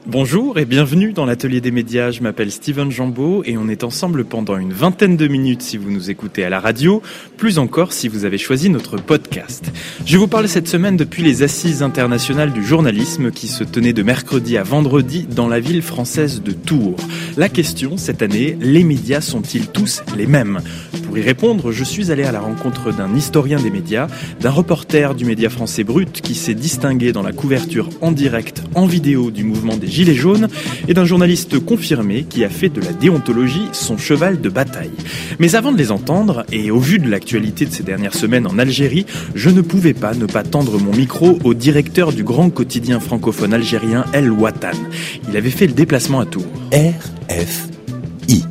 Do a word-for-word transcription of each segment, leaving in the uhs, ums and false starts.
Bonjour et bienvenue dans l'Atelier des médias. Je m'appelle Steven Jambeau et on est ensemble pendant une vingtaine de minutes si vous nous écoutez à la radio, plus encore si vous avez choisi notre podcast. Je vous parle cette semaine depuis les Assises internationales du journalisme qui se tenaient de mercredi à vendredi dans la ville française de Tours. La question cette année, les médias sont-ils tous les mêmes ? Pour y répondre, je suis allé à la rencontre d'un historien des médias, d'un reporter du Média français Brut qui s'est distingué dans la couverture en direct, en vidéo du mouvement des Gilets jaunes et d'un journaliste confirmé qui a fait de la déontologie son cheval de bataille. Mais avant de les entendre, et au vu de l'actualité de ces dernières semaines en Algérie, je ne pouvais pas ne pas tendre mon micro au directeur du grand quotidien francophone algérien El Watan. Il avait fait le déplacement à Tours. R F I.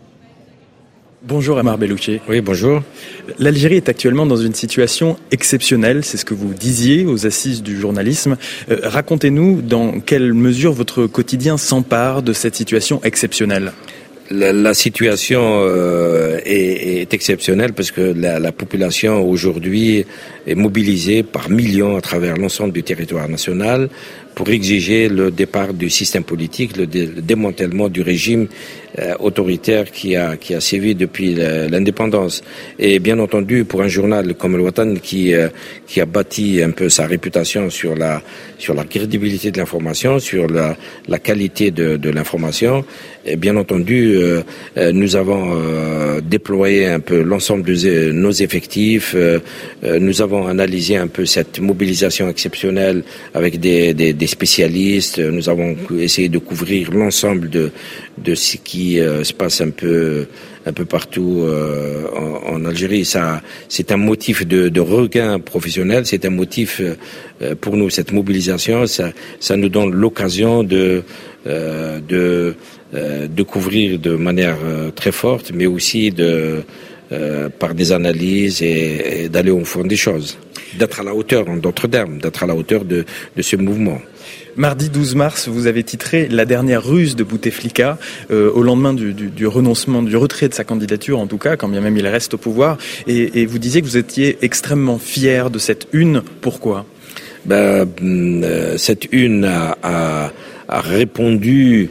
Bonjour Amar Bellouché. Oui, bonjour. L'Algérie est actuellement dans une situation exceptionnelle, c'est ce que vous disiez aux Assises du journalisme. Euh, racontez-nous dans quelle mesure votre quotidien s'empare de cette situation exceptionnelle. La, la situation euh, est, est exceptionnelle parce que la, la population aujourd'hui est mobilisée par millions à travers l'ensemble du territoire national pour exiger le départ du système politique, le, dé, le démantèlement du régime euh, autoritaire qui a, qui a sévi depuis la, l'indépendance. Et bien entendu, pour un journal comme El Watan qui, euh, qui a bâti un peu sa réputation sur la, sur la crédibilité de l'information, sur la, la qualité de, de l'information, et bien entendu, euh, euh, nous avons euh, déployé un peu l'ensemble de nos effectifs, euh, euh, nous avons analysé un peu cette mobilisation exceptionnelle avec des, des, des spécialistes, nous avons essayé de couvrir l'ensemble de, de ce qui euh, se passe un peu, un peu partout euh, en, en Algérie. Ça, c'est un motif de, de regain professionnel, c'est un motif euh, pour nous, cette mobilisation, ça, ça nous donne l'occasion de, euh, de, euh, de couvrir de manière euh, très forte, mais aussi de, euh, par des analyses et, et d'aller au fond des choses, d'être à la hauteur, en d'autres termes, d'être à la hauteur de, de ce mouvement. Mardi douze mars, vous avez titré « La dernière ruse de Bouteflika euh, » au lendemain du, du, du renoncement, du retrait de sa candidature en tout cas, quand bien même il reste au pouvoir. Et, et vous disiez que vous étiez extrêmement fier de cette une. Pourquoi ? Ben, euh, cette une a, a, a répondu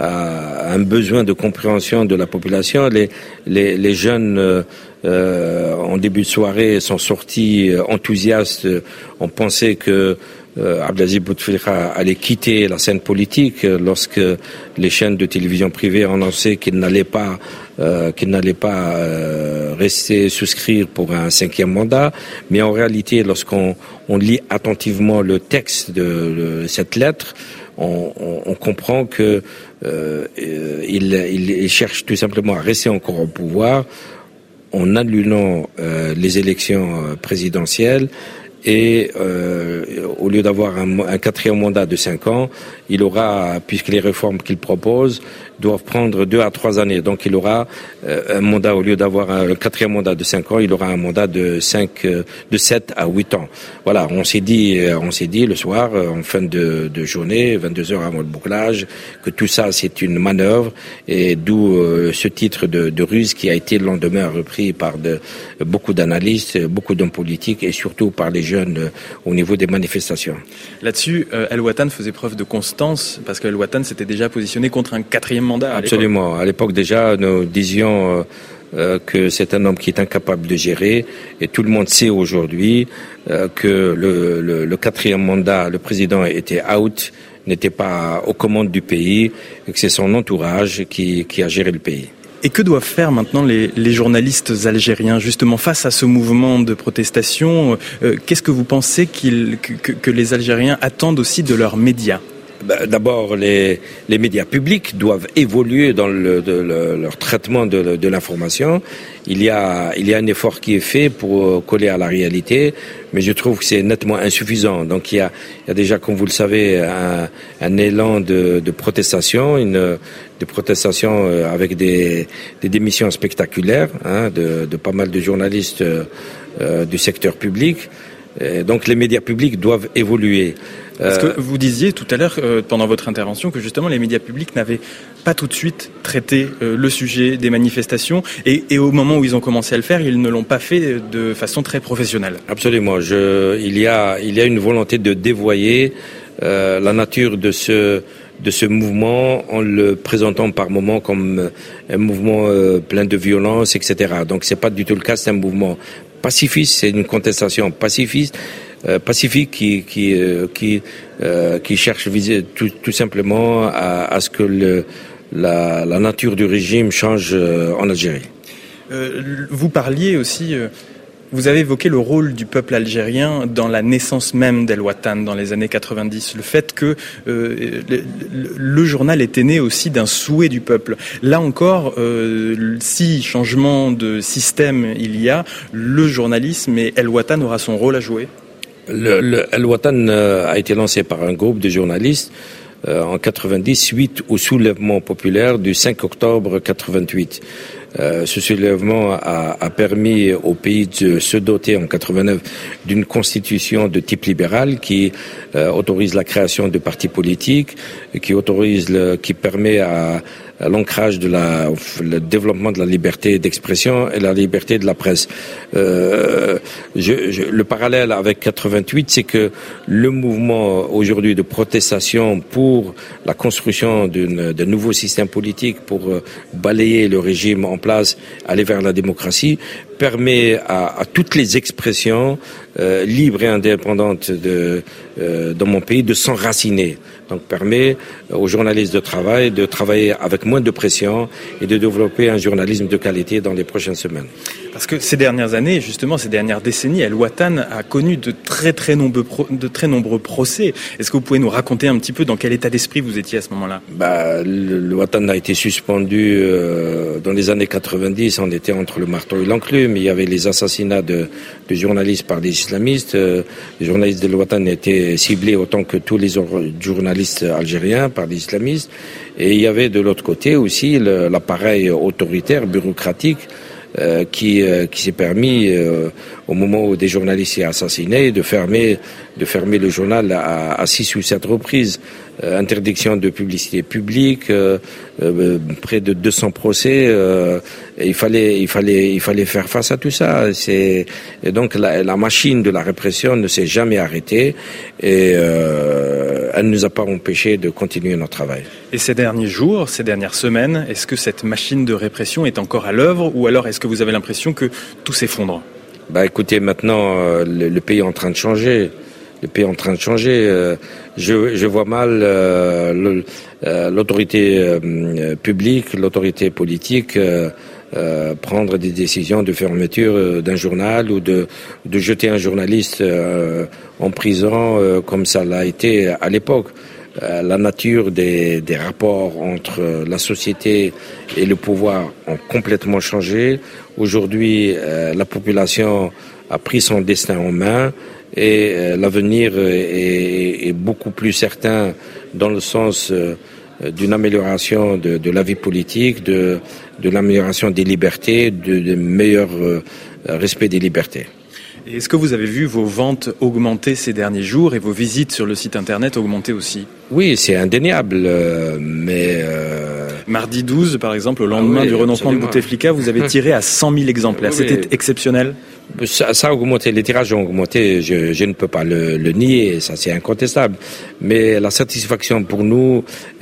à un besoin de compréhension de la population. Les, les, les jeunes, euh, euh, en début de soirée, sont sortis enthousiastes. On pensait que Euh, Abdelaziz Bouteflika allait quitter la scène politique euh, lorsque les chaînes de télévision privées annonçaient qu'il n'allait pas, euh, qu'il n'allait pas euh, rester souscrire pour un cinquième mandat. Mais en réalité, lorsqu'on on lit attentivement le texte de, de cette lettre, on, on, on comprend que euh, il, il, il cherche tout simplement à rester encore au pouvoir en annulant euh, les élections présidentielles. Et euh, au lieu d'avoir un, un quatrième mandat de cinq ans, il aura, puisque les réformes qu'il propose doivent prendre deux à trois années, donc il aura euh, un mandat, au lieu d'avoir un, un quatrième mandat de cinq ans, il aura un mandat de cinq, euh, de sept à huit ans. Voilà, on s'est dit, on s'est dit le soir, en fin de, de journée, vingt-deux heures avant le bouclage, que tout ça c'est une manœuvre, et d'où euh, ce titre de, de ruse qui a été le lendemain repris par de, beaucoup d'analystes, beaucoup d'hommes politiques et surtout par les jeunes euh, au niveau des manifestations. Là-dessus, euh, El Watan faisait preuve de constance parce que El Watan s'était déjà positionné contre un quatrième mandat. À Absolument. l'époque. À l'époque déjà, nous disions euh, euh, que c'est un homme qui est incapable de gérer, et tout le monde sait aujourd'hui euh, que le, le, le quatrième mandat, le président était out, n'était pas aux commandes du pays, et que c'est son entourage qui, qui a géré le pays. Et que doivent faire maintenant les, les journalistes algériens, justement, face à ce mouvement de protestation ? euh, Qu'est-ce que vous pensez qu'ils, que, que les Algériens attendent aussi de leurs médias ? D'abord, les, les médias publics doivent évoluer dans le, de, le, leur traitement de, de l'information. Il y a, il y a un effort qui est fait pour coller à la réalité, mais je trouve que c'est nettement insuffisant. Donc il y a, il y a déjà, comme vous le savez, un, un élan de, de protestation, une de protestation avec des, des démissions spectaculaires, hein, de, de pas mal de journalistes euh, du secteur public. Et donc les médias publics doivent évoluer. Parce que vous disiez tout à l'heure, euh, pendant votre intervention, que justement les médias publics n'avaient pas tout de suite traité euh, le sujet des manifestations, et, et au moment où ils ont commencé à le faire, ils ne l'ont pas fait de façon très professionnelle. Absolument. Je, il y a, il y a une volonté de dévoyer euh, la nature de ce de ce mouvement en le présentant par moments comme un mouvement euh, plein de violence, et cetera. Donc c'est pas du tout le cas, c'est un mouvement pacifiste, c'est une contestation pacifiste, euh, pacifique qui qui euh, qui euh, qui cherche viser tout, tout simplement à, à ce que le, la, la nature du régime change euh, en Algérie. Euh, vous parliez aussi. Euh... Vous avez évoqué le rôle du peuple algérien dans la naissance même d'El Watan dans les années quatre-vingt-dix. Le fait que euh, le, le journal était né aussi d'un souhait du peuple. Là encore, euh, si changement de système il y a, le journalisme et El Watan aura son rôle à jouer. Le, le El Watan a été lancé par un groupe de journalistes euh, en quatre-vingt-dix suite au soulèvement populaire du cinq octobre quatre-vingt-huit. Euh, ce soulèvement a, a permis au pays de se doter en quatre-vingt-neuf d'une constitution de type libéral qui euh, autorise la création de partis politiques, qui autorise, le, qui permet à, à l'ancrage de la, le développement de la liberté d'expression et la liberté de la presse. Euh, je, je, le parallèle avec quatre-vingt-huit, c'est que le mouvement aujourd'hui de protestation pour la construction d'un nouveau système politique pour euh, balayer le régime en place, aller vers la démocratie, permet à, à toutes les expressions euh, libres et indépendantes de, euh, dans mon pays de s'enraciner. Donc permet aux journalistes de travail de travailler avec moins de pression et de développer un journalisme de qualité dans les prochaines semaines. Parce que ces dernières années, justement, ces dernières décennies, El Watan a connu de très très nombreux pro- de très nombreux procès. Est-ce que vous pouvez nous raconter un petit peu dans quel état d'esprit vous étiez à ce moment-là ? Bah, le, le Watan a été suspendu euh, dans les années quatre-vingt-dix. On était entre le marteau et l'enclume. Il y avait les assassinats de, de journalistes par des islamistes. Euh, les journalistes de Watan étaient ciblés autant que tous les journalistes algériens par des islamistes. Et il y avait de l'autre côté aussi le, l'appareil autoritaire, bureaucratique, Euh, qui, euh, qui s'est permis, euh, au moment où des journalistes étaient assassinés, de fermer, de fermer le journal à, à six ou sept reprises. Euh, interdiction de publicité publique, euh, euh, près de deux cents procès. Euh, et il fallait, il fallait, il fallait faire face à tout ça. C'est, et donc la, la machine de la répression ne s'est jamais arrêtée et euh, elle ne nous a pas empêché de continuer notre travail. Et ces derniers jours, ces dernières semaines, est-ce que cette machine de répression est encore à l'œuvre ou alors est-ce que vous avez l'impression que tout s'effondre ? Bah, écoutez, maintenant euh, le, le pays est en train de changer. Le pays est en train de changer. Euh, je, je vois mal euh, le, euh, l'autorité euh, publique, l'autorité politique euh, euh, prendre des décisions de fermeture d'un journal ou de, de jeter un journaliste euh, en prison euh, comme ça l'a été à l'époque. Euh, la nature des, des rapports entre la société et le pouvoir ont complètement changé. Aujourd'hui, euh, la population a pris son destin en main. Et euh, l'avenir est, est beaucoup plus certain dans le sens euh, d'une amélioration de, de la vie politique, de, de l'amélioration des libertés, de, de meilleur euh, respect des libertés. Et est-ce que vous avez vu vos ventes augmenter ces derniers jours et vos visites sur le site internet augmenter aussi ? Oui, c'est indéniable, euh, mais... Euh... Mardi douze, par exemple, au lendemain ah oui, du renoncement absolument. de Bouteflika, vous avez tiré à cent mille exemplaires. Oui, C'était exceptionnel ? Ça, ça a augmenté, les tirages ont augmenté, je, je ne peux pas le, le nier, ça c'est incontestable. Mais la satisfaction pour nous,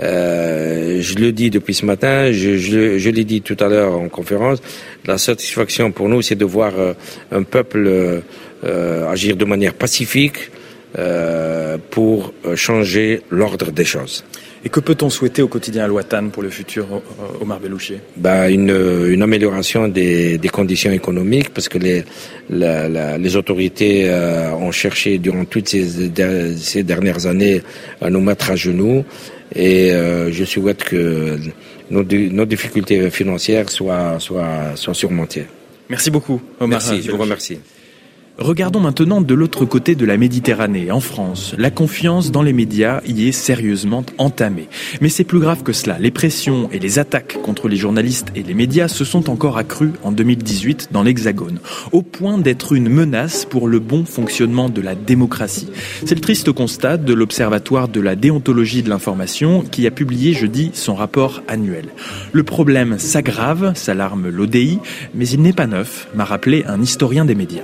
euh, je le dis depuis ce matin, je, je, je l'ai dit tout à l'heure en conférence, la satisfaction pour nous c'est de voir euh, un peuple euh, agir de manière pacifique euh, pour changer l'ordre des choses. Et que peut-on souhaiter au quotidien El Watan pour le futur, Omar Bellouché ? Bah, une, une amélioration des, des conditions économiques, parce que les, la, la, les autorités euh, ont cherché durant toutes ces, ces dernières années à nous mettre à genoux. Et euh, je souhaite que nos, nos difficultés financières soient, soient, soient surmontées. Merci beaucoup, Omar. Merci, je vous remercie. Regardons maintenant de l'autre côté de la Méditerranée, en France. La confiance dans les médias y est sérieusement entamée. Mais c'est plus grave que cela. Les pressions et les attaques contre les journalistes et les médias se sont encore accrues en deux mille dix-huit dans l'Hexagone, au point d'être une menace pour le bon fonctionnement de la démocratie. C'est le triste constat de l'Observatoire de la déontologie de l'information qui a publié jeudi son rapport annuel. Le problème s'aggrave, s'alarme l'O D I, mais il n'est pas neuf, m'a rappelé un historien des médias.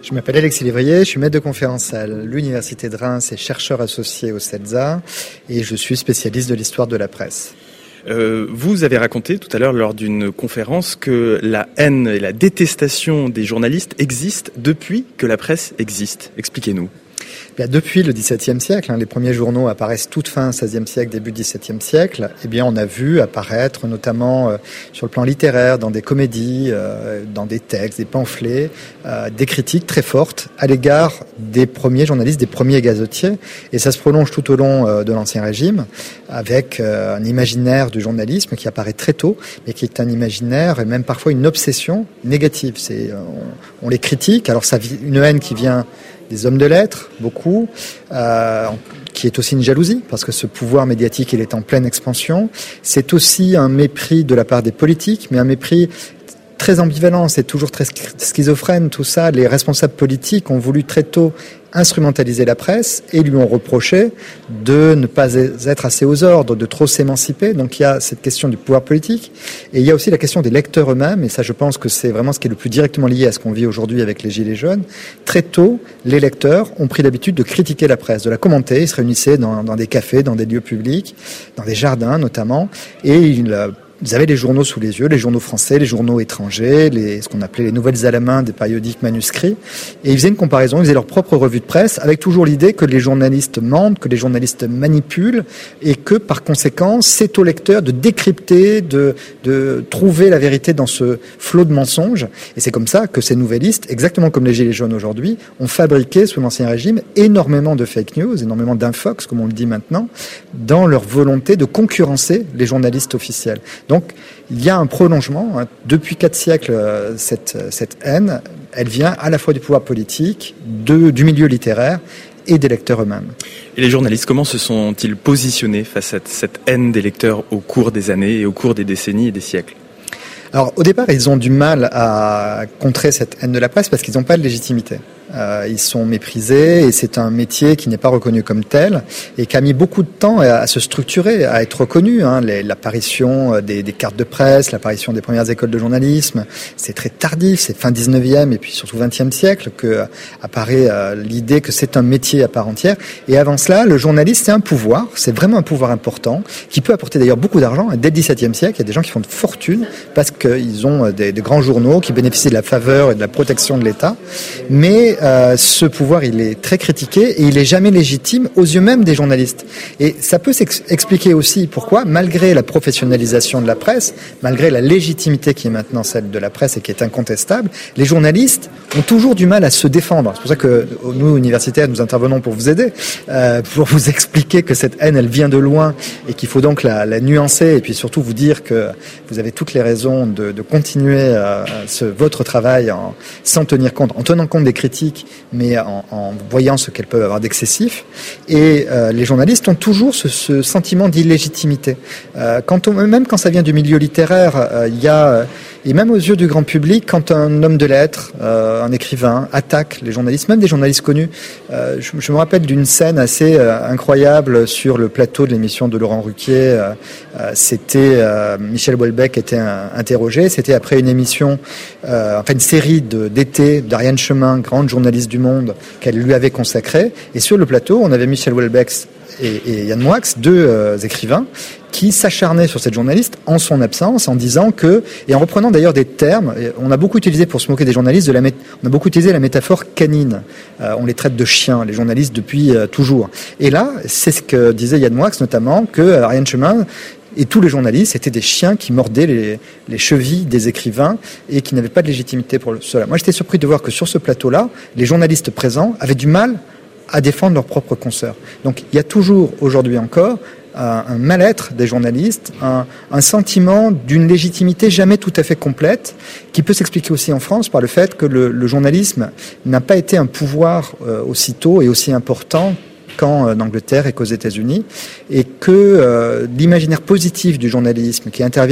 Je m'appelle Alexis Lévrier, je suis maître de conférence à l'Université de Reims et chercheur associé au CELSA et je suis spécialiste de l'histoire de la presse. Euh, vous avez raconté tout à l'heure lors d'une conférence que la haine et la détestation des journalistes existent depuis que la presse existe. Expliquez-nous. Bien, depuis le dix-septième siècle, hein, les premiers journaux apparaissent toute fin seizième siècle, début dix-septième siècle, eh bien, on a vu apparaître, notamment euh, sur le plan littéraire, dans des comédies, euh, dans des textes, des pamphlets, euh, des critiques très fortes à l'égard des premiers journalistes, des premiers gazetiers. Et ça se prolonge tout au long euh, de l'Ancien Régime, avec euh, un imaginaire du journalisme qui apparaît très tôt, mais qui est un imaginaire et même parfois une obsession négative. C'est, euh, on, on les critique, alors ça, une haine qui vient des hommes de lettres, beaucoup, euh, qui est aussi une jalousie, parce que ce pouvoir médiatique, il est en pleine expansion. C'est aussi un mépris de la part des politiques, mais un mépris très ambivalent, c'est toujours très schizophrène, tout ça. Les responsables politiques ont voulu très tôt instrumentaliser la presse et lui ont reproché de ne pas être assez aux ordres, de trop s'émanciper. Donc il y a cette question du pouvoir politique et il y a aussi la question des lecteurs eux-mêmes, et ça je pense que c'est vraiment ce qui est le plus directement lié à ce qu'on vit aujourd'hui avec les Gilets jaunes. Très tôt, les lecteurs ont pris l'habitude de critiquer la presse, de la commenter. Ils se réunissaient dans, dans des cafés, dans des lieux publics, dans des jardins notamment, et ils Ils avaient les journaux sous les yeux, les journaux français, les journaux étrangers, les, ce qu'on appelait les nouvelles à la main, des périodiques manuscrits. Et ils faisaient une comparaison, ils faisaient leur propre revue de presse, avec toujours l'idée que les journalistes mentent, que les journalistes manipulent, et que par conséquent, c'est au lecteur de décrypter, de, de trouver la vérité dans ce flot de mensonges. Et c'est comme ça que ces nouvellistes, exactement comme les Gilets jaunes aujourd'hui, ont fabriqué sous l'Ancien Régime énormément de fake news, énormément d'infox, comme on le dit maintenant, dans leur volonté de concurrencer les journalistes officiels. Donc, il y a un prolongement. Hein. Depuis quatre siècles, cette, cette haine, elle vient à la fois du pouvoir politique, de, du milieu littéraire et des lecteurs eux-mêmes. Et les journalistes, comment se sont-ils positionnés face à cette haine des lecteurs au cours des années et au cours des décennies et des siècles ? Alors, au départ, ils ont du mal à contrer cette haine de la presse parce qu'ils n'ont pas de légitimité. Euh, ils sont méprisés et c'est un métier qui n'est pas reconnu comme tel et qui a mis beaucoup de temps à, à se structurer, à être reconnu. Hein. Les, l'apparition des, des cartes de presse, l'apparition des premières écoles de journalisme, c'est très tardif, c'est fin dix-neuvième et puis surtout vingtième siècle que apparaît euh, l'idée que c'est un métier à part entière. Et avant cela, le journaliste, c'est un pouvoir, c'est vraiment un pouvoir important qui peut apporter d'ailleurs beaucoup d'argent. Dès le dix-septième siècle, il y a des gens qui font de fortune parce qu'ils ont des, des grands journaux qui bénéficient de la faveur et de la protection de l'État. Mais Euh, ce pouvoir, il est très critiqué et il est jamais légitime aux yeux même des journalistes. Et ça peut s'expliquer aussi pourquoi, malgré la professionnalisation de la presse, malgré la légitimité qui est maintenant celle de la presse et qui est incontestable, les journalistes ont toujours du mal à se défendre. C'est pour ça que nous, universitaires, nous intervenons pour vous aider, euh, pour vous expliquer que cette haine, elle vient de loin et qu'il faut donc la, la nuancer et puis surtout vous dire que vous avez toutes les raisons de, de continuer euh, ce, votre travail en, sans tenir compte, en tenant compte des critiques, mais en, en voyant ce qu'elles peuvent avoir d'excessif. Et euh, les journalistes ont toujours ce, ce sentiment d'illégitimité. Euh, quand on, même quand ça vient du milieu littéraire, euh, il y a, et même aux yeux du grand public, quand un homme de lettres, euh, un écrivain, attaque les journalistes, même des journalistes connus, euh, je, je me rappelle d'une scène assez euh, incroyable sur le plateau de l'émission de Laurent Ruquier. Euh, euh, c'était euh, Michel Houellebecq était un, interrogé. C'était après une émission, euh, enfin une série de, d'été d'Ariane Chemin, grande journaliste du Monde, qu'elle lui avait consacrée. Et sur le plateau, on avait Michel Houellebecq et, et Yann Moix, deux euh, écrivains, qui s'acharnaient sur cette journaliste en son absence, en disant que, et en reprenant d'ailleurs des termes, on a beaucoup utilisé pour se moquer des journalistes, de la mé- on a beaucoup utilisé la métaphore canine. Euh, on les traite de chiens, les journalistes, depuis euh, toujours. Et là, c'est ce que disait Yann Moix notamment, que euh, Ariane Chemin et tous les journalistes étaient des chiens qui mordaient les, les chevilles des écrivains et qui n'avaient pas de légitimité pour cela. Moi, j'étais surpris de voir que sur ce plateau-là, les journalistes présents avaient du mal à défendre leurs propres consoeurs. Donc, il y a toujours, aujourd'hui encore, un, un mal-être des journalistes, un, un sentiment d'une légitimité jamais tout à fait complète, qui peut s'expliquer aussi en France par le fait que le, le journalisme n'a pas été un pouvoir euh, aussi tôt et aussi important qu'en Angleterre et qu'aux États-Unis, et que euh, l'imaginaire positif du journalisme qui intervient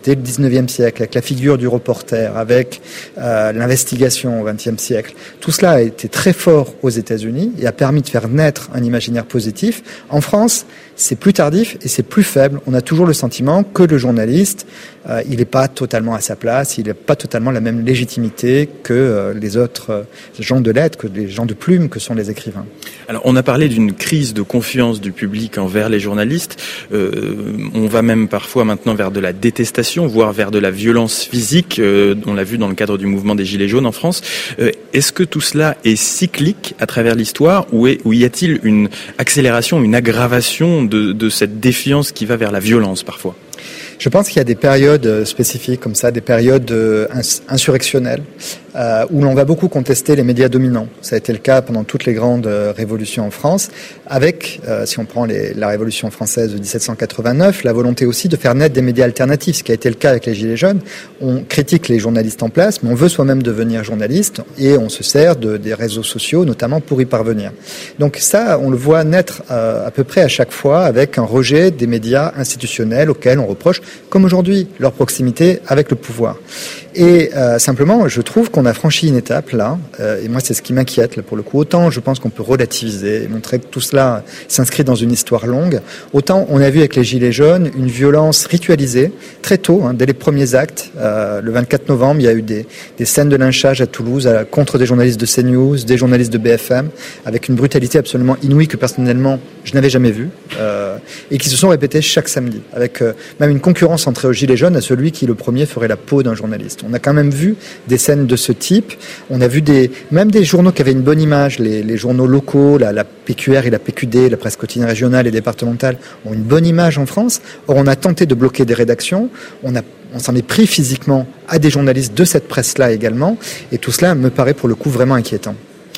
dès le dix-neuvième siècle, avec la figure du reporter, avec euh, l'investigation au vingtième siècle. Tout cela a été très fort aux États-Unis et a permis de faire naître un imaginaire positif. En France, c'est plus tardif et c'est plus faible. On a toujours le sentiment que le journaliste, euh, il n'est pas totalement à sa place, il n'a pas totalement la même légitimité que euh, les autres euh, gens de lettres, que les gens de plume, que sont les écrivains. Alors, on a parlé d'une crise de confiance du public envers les journalistes. Euh, on va même parfois maintenant vers de la détestation, voire vers de la violence physique. Euh, on l'a vu dans le cadre du mouvement des Gilets jaunes en France. Euh, est-ce que tout cela est cyclique à travers l'histoire, ou, est, ou y a-t-il une accélération, une aggravation de, de cette défiance qui va vers la violence parfois ? Je pense qu'il y a des périodes spécifiques comme ça, des périodes insurrectionnelles, euh, où l'on va beaucoup contester les médias dominants. Ça a été le cas pendant toutes les grandes euh, révolutions en France, avec, euh, si on prend les, la Révolution française de dix-sept cent quatre-vingt-neuf, la volonté aussi de faire naître des médias alternatifs, ce qui a été le cas avec les Gilets jaunes. On critique les journalistes en place, mais on veut soi-même devenir journaliste, et on se sert de, des réseaux sociaux, notamment pour y parvenir. Donc ça, on le voit naître euh, à peu près à chaque fois, avec un rejet des médias institutionnels auxquels on reproche, comme aujourd'hui, leur proximité avec le pouvoir. Et euh, simplement, je trouve qu'on a franchi une étape là, euh, et moi c'est ce qui m'inquiète là pour le coup. Autant je pense qu'on peut relativiser et montrer que tout cela s'inscrit dans une histoire longue, autant on a vu avec les Gilets jaunes une violence ritualisée très tôt, hein, dès les premiers actes. Euh, le vingt-quatre novembre, il y a eu des, des scènes de lynchage à Toulouse à, contre des journalistes de CNews, des journalistes de B F M, avec une brutalité absolument inouïe que personnellement je n'avais jamais vue, euh, et qui se sont répétées chaque samedi, avec euh, même une concurrence entre Gilets jaunes à celui qui le premier ferait la peau d'un journaliste. On a quand même vu des scènes de ce type. On a vu des, même des journaux qui avaient une bonne image. Les, les journaux locaux, la, la P Q R et la P Q D, la presse quotidienne régionale et départementale, ont une bonne image en France. Or, on a tenté de bloquer des rédactions. On a, on s'en est pris physiquement à des journalistes de cette presse-là également. Et tout cela me paraît pour le coup vraiment inquiétant.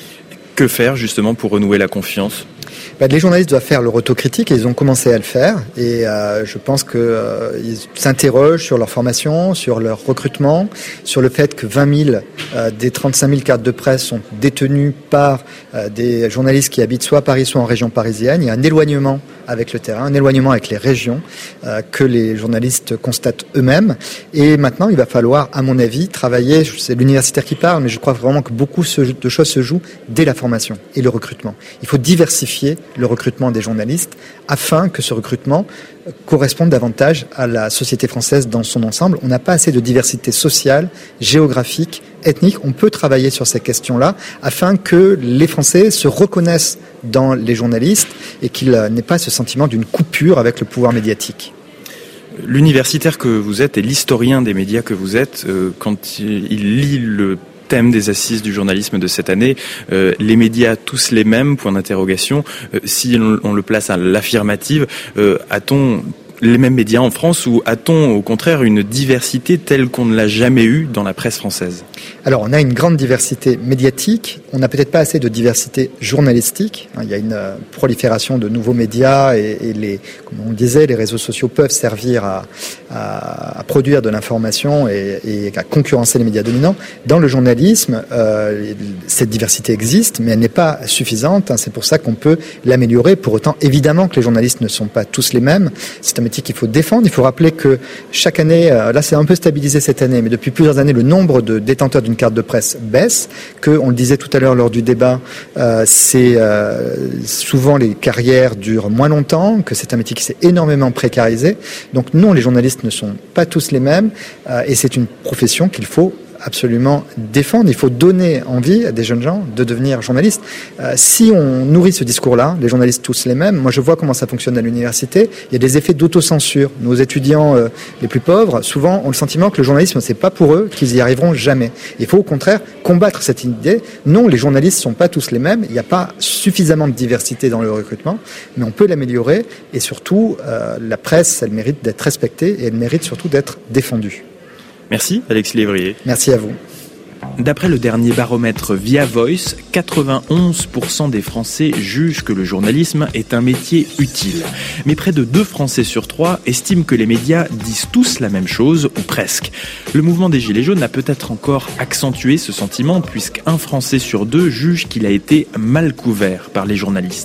Que faire justement pour renouer la confiance ? Ben, les journalistes doivent faire leur autocritique et ils ont commencé à le faire. Et euh, je pense qu'ils euh, s'interrogent sur leur formation, sur leur recrutement, sur le fait que vingt mille euh, des trente-cinq mille cartes de presse sont détenues par euh, des journalistes qui habitent soit à Paris, soit en région parisienne. Il y a un éloignement avec le terrain, un éloignement avec les régions euh, que les journalistes constatent eux-mêmes. Et maintenant, il va falloir, à mon avis, travailler, c'est l'universitaire qui parle, mais je crois vraiment que beaucoup de choses se jouent dès la formation et le recrutement. Il faut diversifier le recrutement des journalistes afin que ce recrutement corresponde davantage à la société française dans son ensemble. On n'a pas assez de diversité sociale, géographique, ethnique. On peut travailler sur ces questions-là afin que les Français se reconnaissent dans les journalistes et qu'il n'ait pas ce sentiment d'une coupure avec le pouvoir médiatique. L'universitaire que vous êtes et l'historien des médias que vous êtes, euh, quand il lit le thème des assises du journalisme de cette année, euh, les médias tous les mêmes, point d'interrogation, euh, si on, on le place à l'affirmative, euh, a-t-on les mêmes médias en France ou a-t-on au contraire une diversité telle qu'on ne l'a jamais eue dans la presse française ? Alors on a une grande diversité médiatique, on n'a peut-être pas assez de diversité journalistique. Il y a une prolifération de nouveaux médias et, et les, comme on le disait, les réseaux sociaux peuvent servir à, à, à produire de l'information et, et à concurrencer les médias dominants. Dans le journalisme, euh, cette diversité existe, mais elle n'est pas suffisante. C'est pour ça qu'on peut l'améliorer. Pour autant, évidemment que les journalistes ne sont pas tous les mêmes. C'est un métier qu'il faut défendre. Il faut rappeler que chaque année, là c'est un peu stabilisé cette année, mais depuis plusieurs années, le nombre de détenteurs d'une carte de presse baisse, que, on le disait tout à l'heure lors du débat, euh, c'est euh, souvent les carrières durent moins longtemps, que c'est un métier qui s'est énormément précarisé. Donc non, les journalistes ne sont pas tous les mêmes, euh, et c'est une profession qu'il faut absolument défendre. Il faut donner envie à des jeunes gens de devenir journalistes. Euh, si on nourrit ce discours-là, les journalistes tous les mêmes, moi je vois comment ça fonctionne à l'université, il y a des effets d'autocensure. Nos étudiants euh, les plus pauvres, souvent, ont le sentiment que le journalisme, c'est pas pour eux, qu'ils y arriveront jamais. Il faut au contraire combattre cette idée. Non, les journalistes sont pas tous les mêmes, il n'y a pas suffisamment de diversité dans le recrutement, mais on peut l'améliorer et surtout, euh, la presse, elle mérite d'être respectée et elle mérite surtout d'être défendue. Merci Alexis Lévrier. Merci à vous. D'après le dernier baromètre Via Voice, quatre-vingt-onze pour cent des Français jugent que le journalisme est un métier utile. Mais près de deux Français sur trois estiment que les médias disent tous la même chose, ou presque. Le mouvement des Gilets jaunes a peut-être encore accentué ce sentiment, puisqu'un Français sur deux juge qu'il a été mal couvert par les journalistes.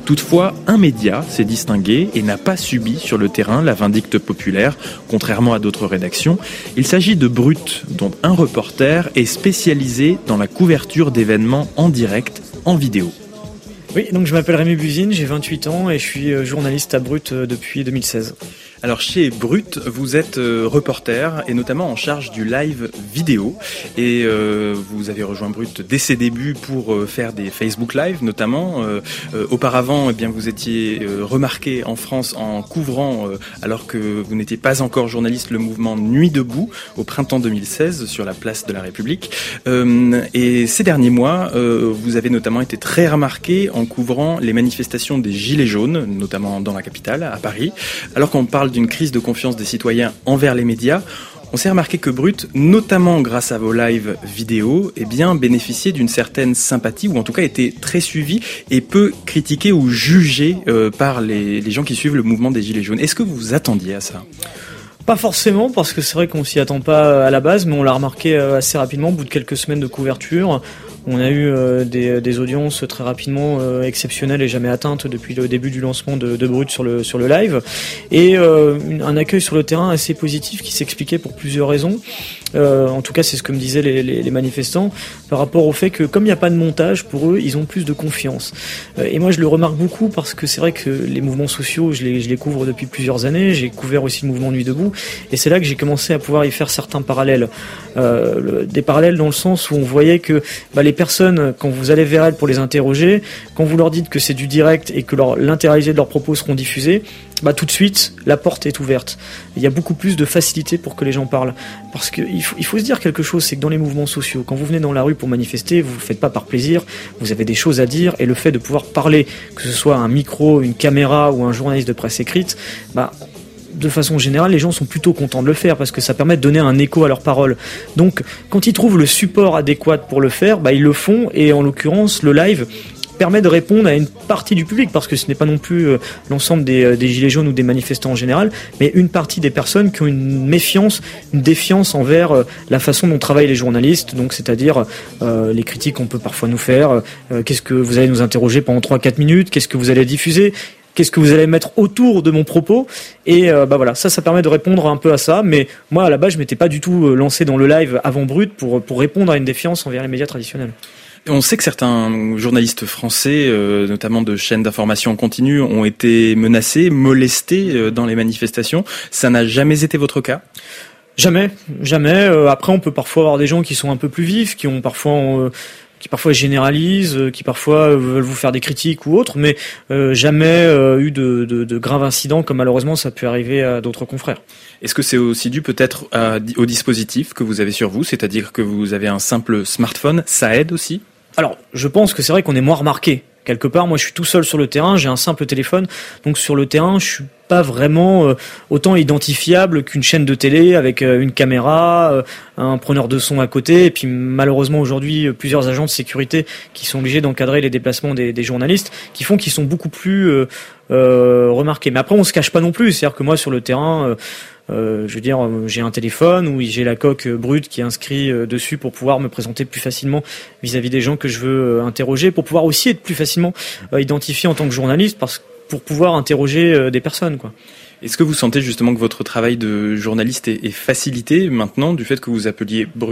Toutefois, un média s'est distingué et n'a pas subi sur le terrain la vindicte populaire, contrairement à d'autres rédactions. Il s'agit de Brut, dont un reporter est spécialisé dans la couverture d'événements en direct, en vidéo. Oui, donc je m'appelle Rémi Buzine, j'ai vingt-huit ans et je suis journaliste à Brut depuis deux mille seize. Alors chez Brut, vous êtes euh, reporter et notamment en charge du live vidéo et euh, vous avez rejoint Brut dès ses débuts pour euh, faire des Facebook Live notamment. Euh, euh, auparavant, eh bien vous étiez euh, remarqué en France en couvrant, euh, alors que vous n'étiez pas encore journaliste, le mouvement Nuit debout au printemps deux mille seize sur la place de la République. Euh, et ces derniers mois, euh, vous avez notamment été très remarqué en couvrant les manifestations des Gilets jaunes, notamment dans la capitale, à Paris. Alors qu'on parle d'une crise de confiance des citoyens envers les médias, on s'est remarqué que Brut, notamment grâce à vos lives vidéo, eh bien, bénéficiait d'une certaine sympathie, ou en tout cas était très suivi et peu critiqué ou jugé euh, par les, les gens qui suivent le mouvement des Gilets jaunes. Est-ce que vous vous attendiez à ça ? Pas forcément, parce que c'est vrai qu'on s'y attend pas à la base, mais on l'a remarqué assez rapidement au bout de quelques semaines de couverture. On a eu euh, des, des audiences très rapidement euh, exceptionnelles et jamais atteintes depuis le début du lancement de, de Brut sur le sur le live, et euh, un accueil sur le terrain assez positif qui s'expliquait pour plusieurs raisons. Euh, en tout cas, c'est ce que me disaient les, les, les manifestants par rapport au fait que comme il n'y a pas de montage, pour eux, ils ont plus de confiance. Euh, et moi, je le remarque beaucoup parce que c'est vrai que les mouvements sociaux, je les, je les couvre depuis plusieurs années. J'ai couvert aussi le mouvement Nuit debout, et c'est là que j'ai commencé à pouvoir y faire certains parallèles. Euh, le, des parallèles dans le sens où on voyait que bah, les personnes, quand vous allez vers elles pour les interroger, quand vous leur dites que c'est du direct et que leur, l'intégralité de leurs propos seront diffusés, bah tout de suite la porte est ouverte. Il y a beaucoup plus de facilité pour que les gens parlent, parce que il faut, il faut se dire quelque chose, c'est que dans les mouvements sociaux, quand vous venez dans la rue pour manifester, vous le faites pas par plaisir, vous avez des choses à dire, et le fait de pouvoir parler, que ce soit un micro, une caméra ou un journaliste de presse écrite, bah de façon générale, les gens sont plutôt contents de le faire parce que ça permet de donner un écho à leurs paroles. Donc, quand ils trouvent le support adéquat pour le faire, bah ils le font, et en l'occurrence, le live permet de répondre à une partie du public, parce que ce n'est pas non plus euh, l'ensemble des, euh, des gilets jaunes ou des manifestants en général, mais une partie des personnes qui ont une méfiance, une défiance envers euh, la façon dont travaillent les journalistes, donc c'est-à-dire euh, les critiques qu'on peut parfois nous faire, euh, qu'est-ce que vous allez nous interroger pendant trois à quatre minutes, qu'est-ce que vous allez diffuser, qu'est-ce que vous allez mettre autour de mon propos, et euh, bah voilà, ça, ça permet de répondre un peu à ça. Mais moi, à la base, je m'étais pas du tout lancé dans le live avant Brut pour pour répondre à une défiance envers les médias traditionnels. On sait que certains journalistes français, euh, notamment de chaînes d'information en continu, ont été menacés, molestés euh, dans les manifestations. Ça n'a jamais été votre cas ? Jamais, jamais. Euh, après, on peut parfois avoir des gens qui sont un peu plus vifs, qui ont parfois... Euh, qui parfois généralisent, qui parfois veulent vous faire des critiques ou autres, mais euh, jamais euh, eu de, de, de graves incidents comme malheureusement ça peut arriver à d'autres confrères. Est-ce que c'est aussi dû peut-être à, au dispositif que vous avez sur vous, c'est-à-dire que vous avez un simple smartphone, ça aide aussi ? Alors, je pense que c'est vrai qu'on est moins remarqué. Quelque part, moi je suis tout seul sur le terrain, j'ai un simple téléphone, donc sur le terrain je suis pas vraiment euh, autant identifiable qu'une chaîne de télé avec euh, une caméra, euh, un preneur de son à côté, et puis malheureusement aujourd'hui euh, plusieurs agents de sécurité qui sont obligés d'encadrer les déplacements des, des journalistes, qui font qu'ils sont beaucoup plus euh, euh, remarqués. Mais après on se cache pas non plus, c'est-à-dire que moi sur le terrain... Euh, Euh, je veux dire, j'ai un téléphone où j'ai la coque Brut qui est inscrit dessus pour pouvoir me présenter plus facilement vis-à-vis des gens que je veux interroger, pour pouvoir aussi être plus facilement identifié en tant que journaliste, parce, pour pouvoir interroger des personnes, quoi. Est-ce que vous sentez justement que votre travail de journaliste est, est facilité maintenant du fait que vous appeliez Brut ?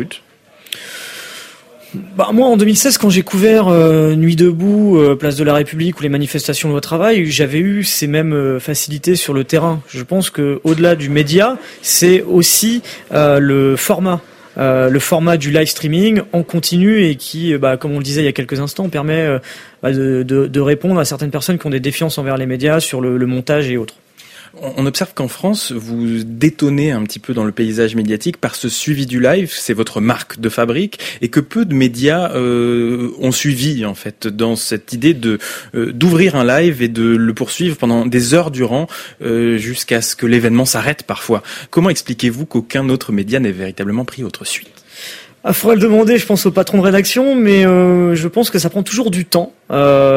Bah moi en deux mille seize, quand j'ai couvert euh, Nuit debout, euh, place de la République ou les manifestations de au travail, j'avais eu ces mêmes euh, facilités sur le terrain. Je pense que au-delà du média, c'est aussi euh, le format. Euh, le format du live streaming en continu, et qui, bah, comme on le disait il y a quelques instants, permet euh, bah, de, de, de répondre à certaines personnes qui ont des défiances envers les médias sur le, le montage et autres. On observe qu'en France, vous détonnez un petit peu dans le paysage médiatique par ce suivi du live, c'est votre marque de fabrique, et que peu de médias euh, ont suivi en fait dans cette idée de euh, d'ouvrir un live et de le poursuivre pendant des heures durant euh, jusqu'à ce que l'événement s'arrête parfois. Comment expliquez-vous qu'aucun autre média n'ait véritablement pris votre suite ? Il faudrait le demander, je pense, au patron de rédaction, mais euh, je pense que ça prend toujours du temps. Euh,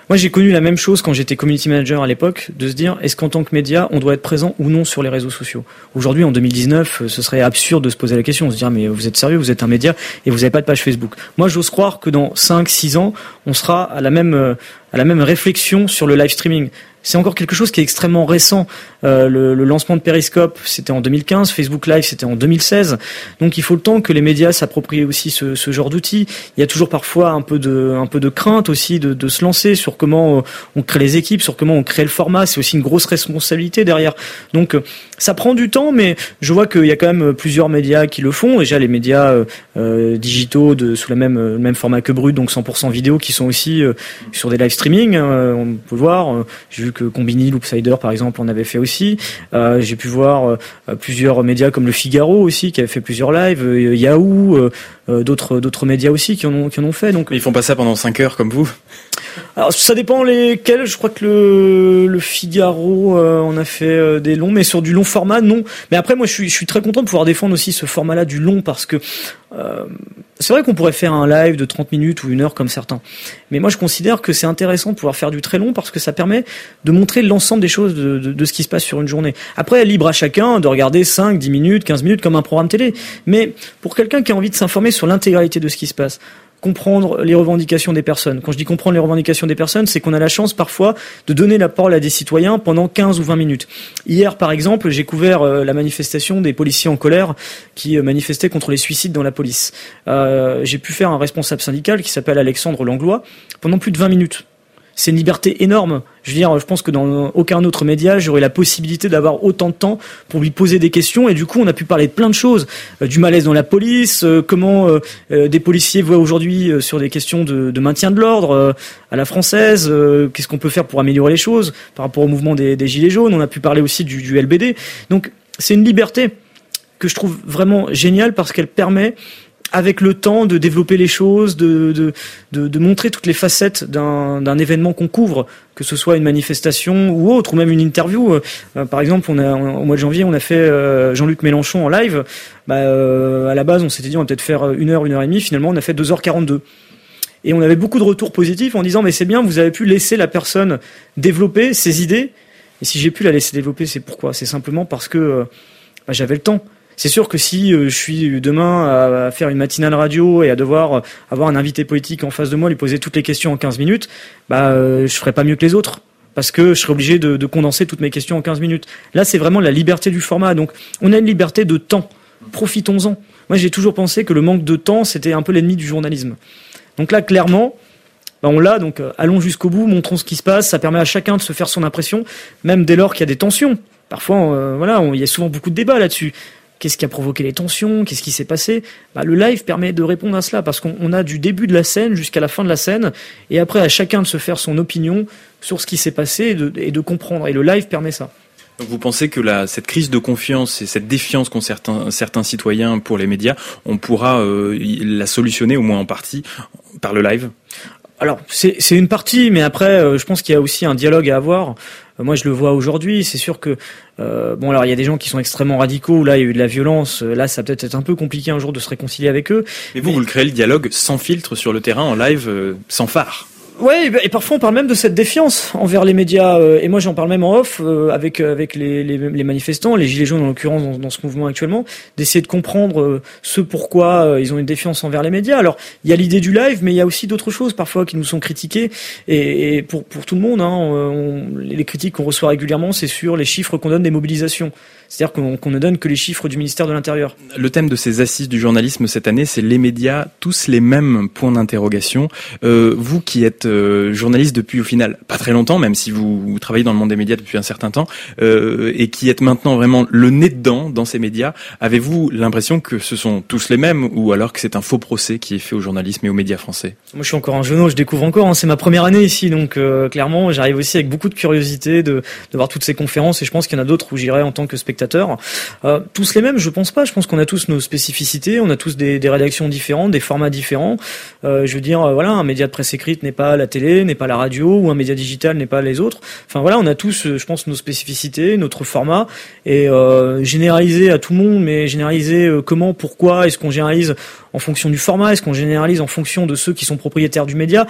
Moi, j'ai connu la même chose quand j'étais community manager à l'époque, de se dire, est-ce qu'en tant que média, on doit être présent ou non sur les réseaux sociaux? Aujourd'hui, en deux mille dix-neuf, ce serait absurde de se poser la question, de se dire, mais vous êtes sérieux, vous êtes un média et vous n'avez pas de page Facebook. Moi, j'ose croire que dans cinq six ans, on sera à la même, à la même réflexion sur le live streaming. C'est encore quelque chose qui est extrêmement récent. Euh, le, le lancement de Periscope, c'était en deux mille quinze, Facebook Live, c'était en deux mille seize. Donc il faut le temps que les médias s'approprient aussi ce, ce genre d'outils. Il y a toujours parfois un peu de, un peu de crainte aussi de, de se lancer sur comment on crée les équipes, sur comment on crée le format. C'est aussi une grosse responsabilité derrière. Donc ça prend du temps, mais je vois qu'il y a quand même plusieurs médias qui le font. Déjà les médias euh, euh, digitaux de, sous la même, le même format que Brut, donc cent pour cent vidéo, qui sont aussi euh, sur des live streaming. Euh, on peut voir. J'ai vu que Combini, Loopsider par exemple en avait fait aussi. Euh, j'ai pu voir euh, plusieurs médias comme Le Figaro aussi qui avait fait plusieurs lives, euh, Yahoo, euh, euh, d'autres d'autres médias aussi qui en ont qui en ont fait. Donc mais ils font pas ça pendant cinq heures comme vous. Alors ça dépend lesquels. Je crois que le le Figaro euh, on a fait euh, des longs, mais sur du long format non. Mais après moi je suis je suis très content de pouvoir défendre aussi ce format-là du long parce que euh, c'est vrai qu'on pourrait faire un live de trente minutes ou une heure comme certains. Mais moi je considère que c'est intéressant de pouvoir faire du très long parce que ça permet de montrer l'ensemble des choses de, de, de ce qui se passe sur une journée. Après, libre à chacun de regarder cinq, dix minutes, quinze minutes comme un programme télé. Mais pour quelqu'un qui a envie de s'informer sur l'intégralité de ce qui se passe, comprendre les revendications des personnes. Quand je dis comprendre les revendications des personnes, c'est qu'on a la chance parfois de donner la parole à des citoyens pendant quinze ou vingt minutes. Hier, par exemple, j'ai couvert euh, la manifestation des policiers en colère qui euh, manifestaient contre les suicides dans la police. Euh, j'ai pu faire un responsable syndical qui s'appelle Alexandre Langlois pendant plus de vingt minutes. C'est une liberté énorme. Je veux dire, je pense que dans aucun autre média, j'aurais la possibilité d'avoir autant de temps pour lui poser des questions. Et du coup, on a pu parler de plein de choses. Euh, du malaise dans la police, euh, comment euh, euh, des policiers voient aujourd'hui euh, sur des questions de, de maintien de l'ordre euh, à la française. Euh, qu'est-ce qu'on peut faire pour améliorer les choses par rapport au mouvement des, des Gilets jaunes. On a pu parler aussi du, du L B D. Donc, c'est une liberté que je trouve vraiment géniale parce qu'elle permet avec le temps de développer les choses, de, de, de, de montrer toutes les facettes d'un, d'un événement qu'on couvre, que ce soit une manifestation ou autre, ou même une interview. Euh, par exemple, on a, au mois de janvier, on a fait euh, Jean-Luc Mélenchon en live. Bah, euh, à la base, on s'était dit on va peut-être faire une heure, une heure et demie. Finalement, on a fait deux heures quarante-deux. Et on avait beaucoup de retours positifs en disant mais c'est bien, vous avez pu laisser la personne développer ses idées. Et si j'ai pu la laisser développer, c'est pourquoi ? C'est simplement parce que euh, bah, j'avais le temps. C'est sûr que si euh, je suis demain à, à faire une matinale radio et à devoir euh, avoir un invité politique en face de moi, lui poser toutes les questions en quinze minutes, bah euh, je ferais pas mieux que les autres parce que je serais obligé de, de condenser toutes mes questions en quinze minutes. Là, c'est vraiment la liberté du format. Donc, on a une liberté de temps. Profitons-en. Moi, j'ai toujours pensé que le manque de temps, c'était un peu l'ennemi du journalisme. Donc là, clairement, bah on l'a. Donc, euh, allons jusqu'au bout, montrons ce qui se passe. Ça permet à chacun de se faire son impression, même dès lors qu'il y a des tensions. Parfois, euh, voilà, il y a souvent beaucoup de débats là-dessus. Qu'est-ce qui a provoqué les tensions? Qu'est-ce qui s'est passé? Bah, le live permet de répondre à cela parce qu'on on a du début de la scène jusqu'à la fin de la scène et après à chacun de se faire son opinion sur ce qui s'est passé et de, et de comprendre. Et le live permet ça. Donc vous pensez que la, cette crise de confiance et cette défiance qu'ont certains, certains citoyens pour les médias, on pourra euh, la solutionner au moins en partie par le live? Alors c'est, c'est une partie, mais après euh, je pense qu'il y a aussi un dialogue à avoir. Euh, moi je le vois aujourd'hui, c'est sûr que euh, bon alors il y a des gens qui sont extrêmement radicaux, là il y a eu de la violence, là ça peut-être être un peu compliqué un jour de se réconcilier avec eux. Mais vous, mais... vous le créez le dialogue sans filtre sur le terrain, en live, euh, sans phare. Ouais, et parfois on parle même de cette défiance envers les médias, et moi j'en parle même en off avec avec les, les, les manifestants, les gilets jaunes en l'occurrence dans, dans ce mouvement actuellement, d'essayer de comprendre ce pourquoi ils ont une défiance envers les médias. Alors il y a l'idée du live, mais il y a aussi d'autres choses parfois qui nous sont critiquées, et, et pour pour tout le monde, hein, on, les critiques qu'on reçoit régulièrement, c'est sur les chiffres qu'on donne des mobilisations. C'est-à-dire qu'on, qu'on ne donne que les chiffres du ministère de l'Intérieur. Le thème de ces assises du journalisme cette année, c'est les médias, tous les mêmes points d'interrogation. Euh, vous qui êtes euh, journaliste depuis au final pas très longtemps, même si vous, vous travaillez dans le monde des médias depuis un certain temps, euh, et qui êtes maintenant vraiment le nez dedans dans ces médias, avez-vous l'impression que ce sont tous les mêmes ou alors que c'est un faux procès qui est fait au journalisme et aux médias français? Moi je suis encore un jeuneau, je découvre encore, hein, c'est ma première année ici, donc euh, clairement j'arrive aussi avec beaucoup de curiosité de, de voir toutes ces conférences, et je pense qu'il y en a d'autres où j'irai en tant que spectateur. Euh, tous les mêmes, je pense pas. Je pense qu'on a tous nos spécificités, on a tous des, des rédactions différentes, des formats différents. Euh, je veux dire, euh, voilà, un média de presse écrite n'est pas la télé, n'est pas la radio, ou un média digital n'est pas les autres. Enfin voilà, on a tous, je pense, nos spécificités, notre format, et euh, généraliser à tout le monde, mais généraliser euh, comment, pourquoi, est-ce qu'on généralise en fonction du format, est-ce qu'on généralise en fonction de ceux qui sont propriétaires du média?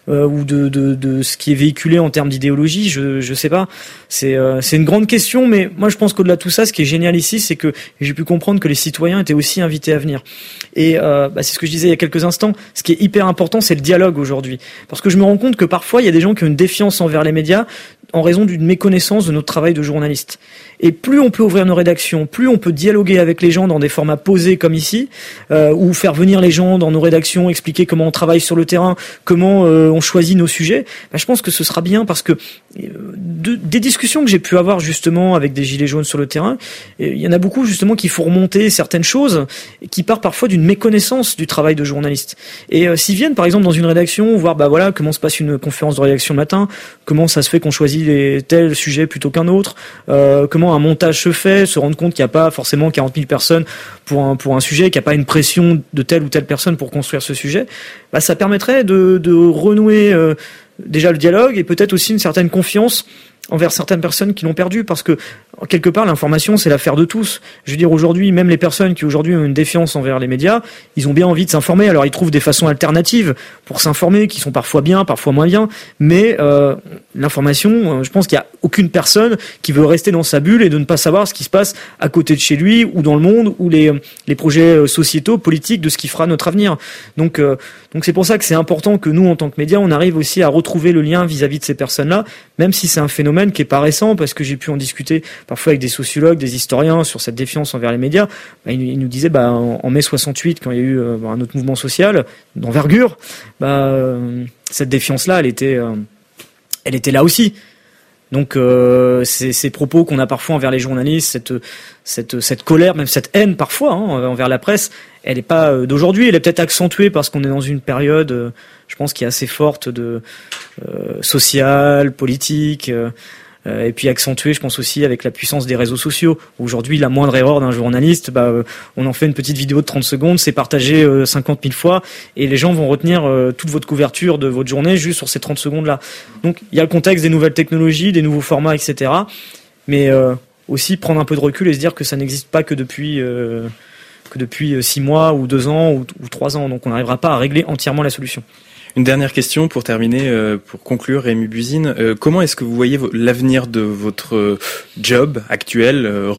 euh, ou de, de, de ce qui est véhiculé en termes d'idéologie, je je sais pas. C'est euh, c'est une grande question, mais moi je pense qu'au-delà de tout ça, ce qui est génial ici, c'est que j'ai pu comprendre que les citoyens étaient aussi invités à venir. Et euh, bah, c'est ce que je disais il y a quelques instants. Ce qui est hyper important, c'est le dialogue aujourd'hui, parce que je me rends compte que parfois il y a des gens qui ont une défiance envers les médias en raison d'une méconnaissance de notre travail de journaliste. Et plus on peut ouvrir nos rédactions, plus on peut dialoguer avec les gens dans des formats posés comme ici, euh, ou faire venir les gens dans nos rédactions, expliquer comment on travaille sur le terrain, comment euh, on choisit nos sujets, bah, je pense que ce sera bien, parce que euh, de, des discussions que j'ai pu avoir justement avec des gilets jaunes sur le terrain, il y en a beaucoup justement qui font remonter certaines choses et qui partent parfois d'une méconnaissance du travail de journaliste. Et euh, s'ils viennent par exemple dans une rédaction voir bah voilà comment se passe une conférence de rédaction le matin, comment ça se fait qu'on choisit les tel sujet plutôt qu'un autre, euh, comment un montage se fait, se rendre compte qu'il n'y a pas forcément quarante mille personnes pour un pour un sujet, qu'il n'y a pas une pression de telle ou telle personne pour construire ce sujet, bah ça permettrait de de renouer euh, déjà le dialogue et peut-être aussi une certaine confiance envers certaines personnes qui l'ont perdu, parce que quelque part l'information c'est l'affaire de tous. Je veux dire, aujourd'hui, même les personnes qui aujourd'hui ont une défiance envers les médias, ils ont bien envie de s'informer. Alors ils trouvent des façons alternatives pour s'informer qui sont parfois bien, parfois moins bien, mais euh, l'information, je pense qu'il y a aucune personne qui veut rester dans sa bulle et de ne pas savoir ce qui se passe à côté de chez lui ou dans le monde, ou les les projets sociétaux, politiques de ce qui fera notre avenir. Donc euh, donc c'est pour ça que c'est important que nous en tant que médias, on arrive aussi à retrouver le lien vis-à-vis de ces personnes-là, même si c'est un phénomène qui est pas récent, parce que j'ai pu en discuter parfois avec des sociologues, des historiens sur cette défiance envers les médias. Bah, ils, ils nous disaient, bah, en, en mai soixante-huit, quand il y a eu euh, un autre mouvement social d'envergure, bah, euh, cette défiance-là, elle était, euh, elle était là aussi. Donc euh, ces, ces propos qu'on a parfois envers les journalistes, cette, cette, cette colère, même cette haine parfois hein, envers la presse, elle n'est pas euh, d'aujourd'hui, elle est peut-être accentuée parce qu'on est dans une période, euh, je pense, qui est assez forte de euh, sociale, politique, euh, et puis accentuée, je pense aussi avec la puissance des réseaux sociaux. Aujourd'hui, la moindre erreur d'un journaliste, bah, euh, on en fait une petite vidéo de trente secondes, c'est partagé euh, cinquante mille fois, et les gens vont retenir euh, toute votre couverture de votre journée juste sur ces trente secondes-là. Donc, il y a le contexte des nouvelles technologies, des nouveaux formats, et cetera. Mais euh, aussi prendre un peu de recul et se dire que ça n'existe pas que depuis euh, que depuis six mois ou deux ans ou, ou trois ans. Donc, on n'arrivera pas à régler entièrement la solution. Une dernière question pour terminer, euh, pour conclure, Rémi Buzine. Euh, comment est-ce que vous voyez l'avenir de votre job actuel euh,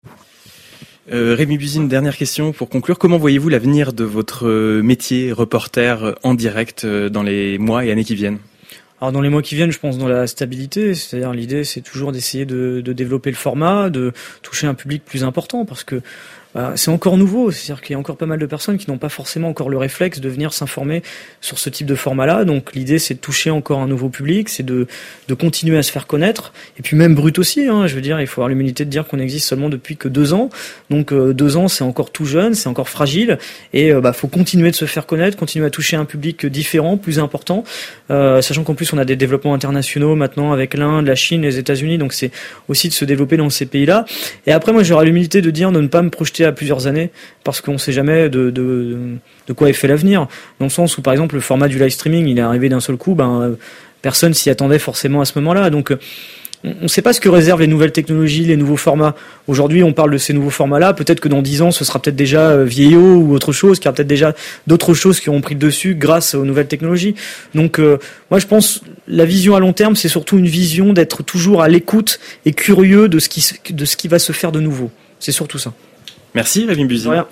euh, Rémi Buzine, dernière question pour conclure. Comment voyez-vous l'avenir de votre métier reporter en direct dans les mois et années qui viennent ? Alors dans les mois qui viennent, je pense dans la stabilité, c'est-à-dire l'idée c'est toujours d'essayer de, de développer le format, de toucher un public plus important, parce que bah, c'est encore nouveau, c'est-à-dire qu'il y a encore pas mal de personnes qui n'ont pas forcément encore le réflexe de venir s'informer sur ce type de format-là. Donc l'idée c'est de toucher encore un nouveau public, c'est de, de continuer à se faire connaître, et puis même Brut aussi, hein, je veux dire, il faut avoir l'humilité de dire qu'on existe seulement depuis que deux ans, donc euh, deux ans c'est encore tout jeune, c'est encore fragile, et euh, bah faut continuer de se faire connaître, continuer à toucher un public différent, plus important, euh, sachant qu'en plus on a des développements internationaux maintenant avec l'Inde, la Chine, les États-Unis, donc c'est aussi de se développer dans ces pays-là. Et après moi j'aurai l'humilité de dire de ne pas me projeter à plusieurs années, parce qu'on ne sait jamais de, de, de quoi est fait l'avenir, dans le sens où par exemple le format du live streaming il est arrivé d'un seul coup, ben personne s'y attendait forcément à ce moment-là, donc on ne sait pas ce que réservent les nouvelles technologies, les nouveaux formats. Aujourd'hui on parle de ces nouveaux formats-là, peut-être que dans dix ans ce sera peut-être déjà vieillot ou autre chose, qu'il y aura peut-être déjà d'autres choses qui auront pris le dessus grâce aux nouvelles technologies. Donc euh, moi je pense la vision à long terme c'est surtout une vision d'être toujours à l'écoute et curieux de ce qui, de ce qui va se faire de nouveau. C'est surtout ça. Merci Rémi Buzine.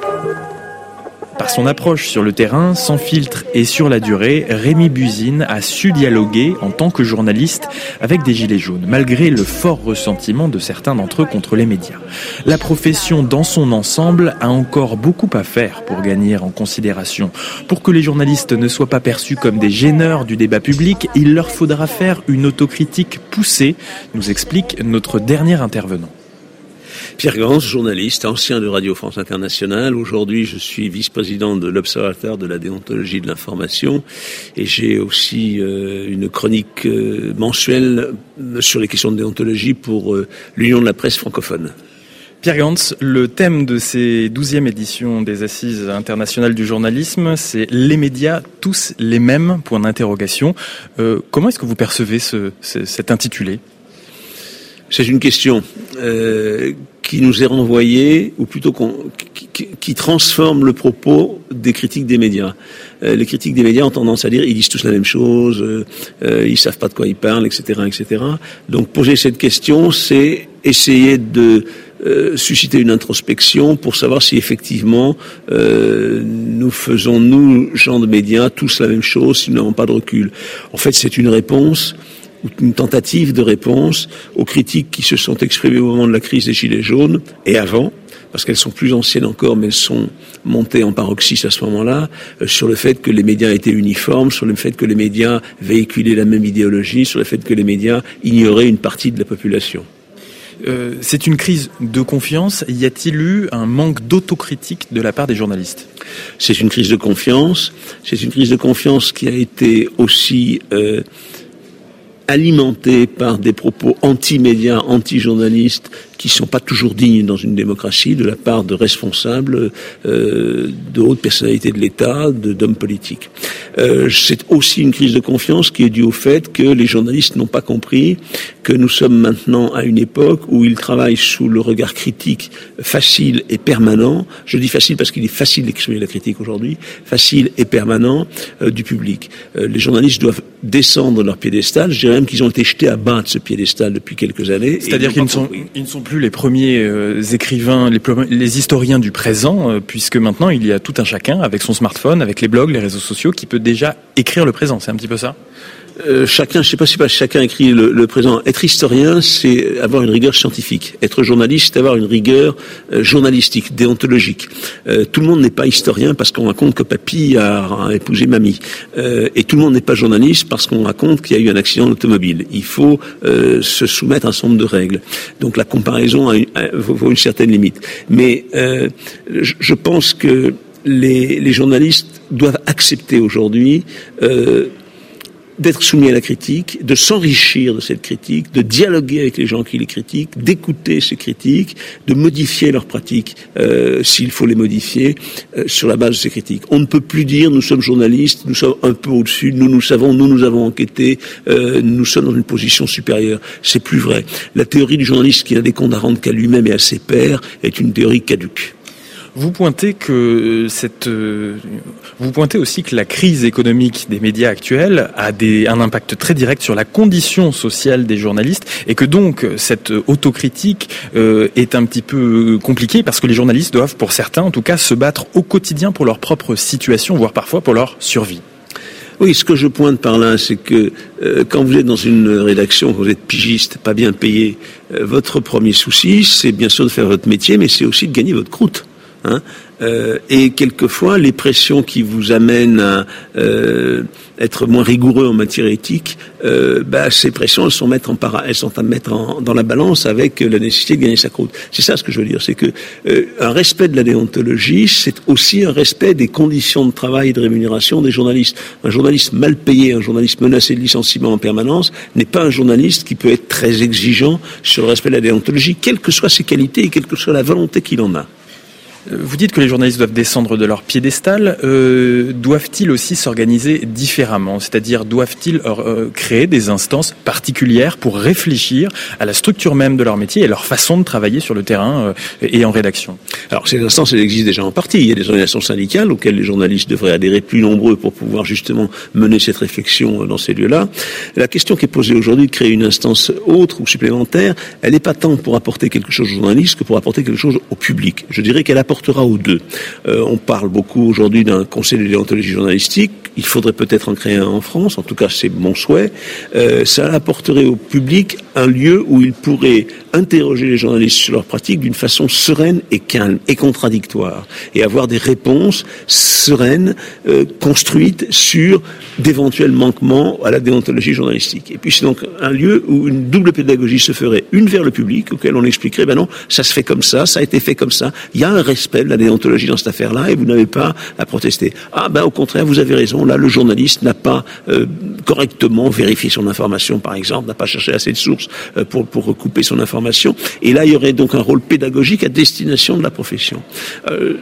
Par son approche sur le terrain, sans filtre et sur la durée, Rémi Buzine a su dialoguer en tant que journaliste avec des gilets jaunes, malgré le fort ressentiment de certains d'entre eux contre les médias. La profession dans son ensemble a encore beaucoup à faire pour gagner en considération. Pour que les journalistes ne soient pas perçus comme des gêneurs du débat public, il leur faudra faire une autocritique poussée, nous explique notre dernier intervenant. Pierre Gans, journaliste, ancien de Radio France Internationale. Aujourd'hui, je suis vice-président de l'Observatoire de la déontologie de l'information et j'ai aussi euh, une chronique euh, mensuelle sur les questions de déontologie pour euh, l'Union de la presse francophone. Pierre Gans, le thème de ces douzième édition des Assises internationales du journalisme, c'est les médias, tous les mêmes, point d'interrogation. Euh, comment est-ce que vous percevez ce, ce, cet intitulé ? C'est une question euh, qui nous est renvoyé, ou plutôt qu'on, qui, qui transforme le propos des critiques des médias. Euh, les critiques des médias ont tendance à dire ils disent tous la même chose, euh, euh, ils savent pas de quoi ils parlent, et cetera, et cetera. Donc poser cette question, c'est essayer de euh, susciter une introspection pour savoir si effectivement euh, nous faisons, nous, gens de médias, tous la même chose, si nous n'avons pas de recul. En fait, c'est une réponse, une tentative de réponse aux critiques qui se sont exprimées au moment de la crise des Gilets jaunes et avant, parce qu'elles sont plus anciennes encore, mais elles sont montées en paroxysme à ce moment-là, euh, sur le fait que les médias étaient uniformes, sur le fait que les médias véhiculaient la même idéologie, sur le fait que les médias ignoraient une partie de la population. Euh, c'est une crise de confiance. Y a-t-il eu un manque d'autocritique de la part des journalistes ? C'est une crise de confiance. C'est une crise de confiance qui a été aussi euh, alimentée par des propos anti-médias, anti-journalistes, qui sont pas toujours dignes dans une démocratie, de la part de responsables, euh, de hautes personnalités de l'État, de, d'hommes politiques. Euh, c'est aussi une crise de confiance qui est due au fait que les journalistes n'ont pas compris que nous sommes maintenant à une époque où ils travaillent sous le regard critique facile et permanent. Je dis facile parce qu'il est facile d'exprimer la critique aujourd'hui, facile et permanent euh, du public. Euh, les journalistes doivent descendre leur piédestal. Je dirais même qu'ils ont été jetés à bas de ce piédestal depuis quelques années. C'est-à-dire qu'ils ne sont, ils ne sont plus les premiers euh, écrivains, les, les historiens du présent, euh, puisque maintenant il y a tout un chacun avec son smartphone, avec les blogs, les réseaux sociaux, qui peut déjà écrire le présent. C'est un petit peu ça ? Euh, chacun, je sais pas si pas chacun écrit le, le présent. Être historien, c'est avoir une rigueur scientifique. Être journaliste, c'est avoir une rigueur euh, journalistique, déontologique. Euh, tout le monde n'est pas historien parce qu'on raconte que papy a, a épousé mamie. Euh, et tout le monde n'est pas journaliste parce qu'on raconte qu'il y a eu un accident d'automobile. Il faut euh, se soumettre à un certain nombre de règles. Donc la comparaison a une, a, vaut une certaine limite. Mais euh, je, je pense que les, les journalistes doivent accepter aujourd'hui euh, d'être soumis à la critique, de s'enrichir de cette critique, de dialoguer avec les gens qui les critiquent, d'écouter ces critiques, de modifier leurs pratiques euh, s'il faut les modifier euh, sur la base de ces critiques. On ne peut plus dire nous sommes journalistes, nous sommes un peu au-dessus, nous nous savons, nous nous avons enquêté, euh, nous sommes dans une position supérieure. C'est plus vrai. La théorie du journaliste qui n'a des comptes à rendre qu'à lui-même et à ses pairs est une théorie caduque. Vous pointez que cette, euh, vous pointez aussi que la crise économique des médias actuels a des, un impact très direct sur la condition sociale des journalistes et que donc cette autocritique euh, est un petit peu compliquée parce que les journalistes doivent, pour certains en tout cas, se battre au quotidien pour leur propre situation, voire parfois pour leur survie. Oui, ce que je pointe par là, c'est que euh, quand vous êtes dans une rédaction, quand vous êtes pigiste, pas bien payé, euh, votre premier souci, c'est bien sûr de faire votre métier, mais c'est aussi de gagner votre croûte. Hein, euh, et quelquefois, les pressions qui vous amènent à euh, être moins rigoureux en matière éthique, euh, bah, ces pressions, elles sont, mettre en para- elles sont à mettre en, dans la balance avec la nécessité de gagner sa croûte. C'est ça ce que je veux dire, c'est que euh, un respect de la déontologie, c'est aussi un respect des conditions de travail et de rémunération des journalistes. Un journaliste mal payé, un journaliste menacé de licenciement en permanence, n'est pas un journaliste qui peut être très exigeant sur le respect de la déontologie, quelles que soient ses qualités et quelle que soit la volonté qu'il en a. Vous dites que les journalistes doivent descendre de leur piédestal. Euh, doivent-ils aussi s'organiser différemment ? C'est-à-dire, doivent-ils euh, créer des instances particulières pour réfléchir à la structure même de leur métier et leur façon de travailler sur le terrain euh, et en rédaction ? Alors, ces instances, elles existent déjà en partie. Il y a des organisations syndicales auxquelles les journalistes devraient adhérer plus nombreux pour pouvoir justement mener cette réflexion dans ces lieux-là. La question qui est posée aujourd'hui de créer une instance autre ou supplémentaire, elle n'est pas tant pour apporter quelque chose aux journalistes que pour apporter quelque chose au public. Je dirais qu'elle apporte apportera aux deux. Euh, on parle beaucoup aujourd'hui d'un conseil de déontologie journalistique. Il faudrait peut-être en créer un en France. En tout cas, c'est mon souhait. Euh, ça apporterait au public un lieu où il pourrait interroger les journalistes sur leurs pratiques d'une façon sereine et calme et contradictoire et avoir des réponses sereines, euh, construites sur d'éventuels manquements à la déontologie journalistique. Et puis c'est donc un lieu où une double pédagogie se ferait, une vers le public, auquel on expliquerait, ben non, ça se fait comme ça, ça a été fait comme ça, il y a un respect de la déontologie dans cette affaire-là et vous n'avez pas à protester. Ah ben au contraire, vous avez raison, là le journaliste n'a pas euh, correctement vérifié son information, par exemple, n'a pas cherché assez de sources euh, pour, pour recouper son information. Et là, il y aurait donc un rôle pédagogique à destination de la profession. Euh,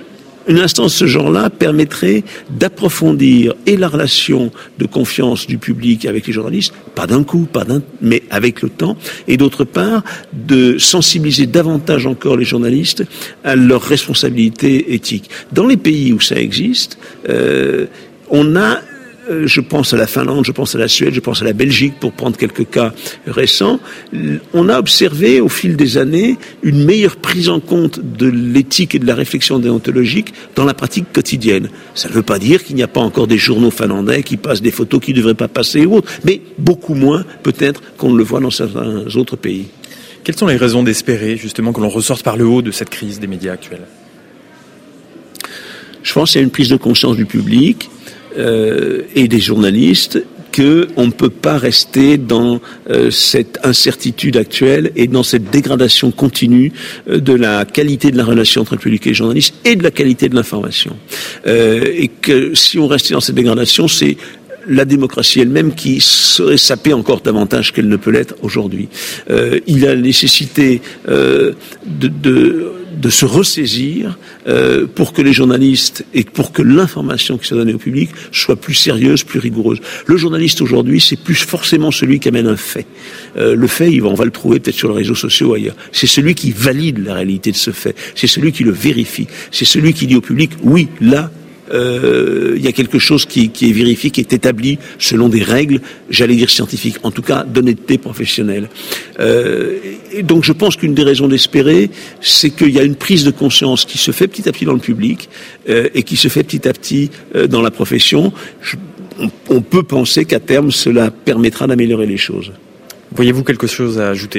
Une instance de ce genre-là permettrait d'approfondir et la relation de confiance du public avec les journalistes, pas d'un coup, pas d'un, mais avec le temps, et d'autre part, de sensibiliser davantage encore les journalistes à leurs responsabilités éthiques. Dans les pays où ça existe, euh, on a je pense à la Finlande, je pense à la Suède, je pense à la Belgique, pour prendre quelques cas récents. On a observé au fil des années une meilleure prise en compte de l'éthique et de la réflexion déontologique dans la pratique quotidienne. Ça ne veut pas dire qu'il n'y a pas encore des journaux finlandais qui passent des photos qui ne devraient pas passer ou autres, mais beaucoup moins peut-être qu'on ne le voit dans certains autres pays. Quelles sont les raisons d'espérer justement que l'on ressorte par le haut de cette crise des médias actuels ? Je pense qu'il y a une prise de conscience du public Euh, et des journalistes qu'on ne peut pas rester dans euh, cette incertitude actuelle et dans cette dégradation continue euh, de la qualité de la relation entre le public et les journalistes et de la qualité de l'information. Euh, et que si on restait dans cette dégradation, c'est la démocratie elle-même qui serait sapée encore davantage qu'elle ne peut l'être aujourd'hui. Euh, il a la nécessité euh, de, de, de se ressaisir euh, pour que les journalistes et pour que l'information qui soit donnée au public soit plus sérieuse, plus rigoureuse. Le journaliste aujourd'hui, c'est plus forcément celui qui amène un fait. Euh, le fait, on va le trouver peut-être sur les réseaux sociaux ou ailleurs. C'est celui qui valide la réalité de ce fait. C'est celui qui le vérifie. C'est celui qui dit au public, oui, là, il euh, y a quelque chose qui, qui est vérifié, qui est établi selon des règles, j'allais dire scientifiques, en tout cas d'honnêteté professionnelle. Euh, et donc je pense qu'une des raisons d'espérer, c'est qu'il y a une prise de conscience qui se fait petit à petit dans le public euh, et qui se fait petit à petit euh, dans la profession. Je, on, on peut penser qu'à terme, cela permettra d'améliorer les choses. Voyez-vous quelque chose à ajouter ?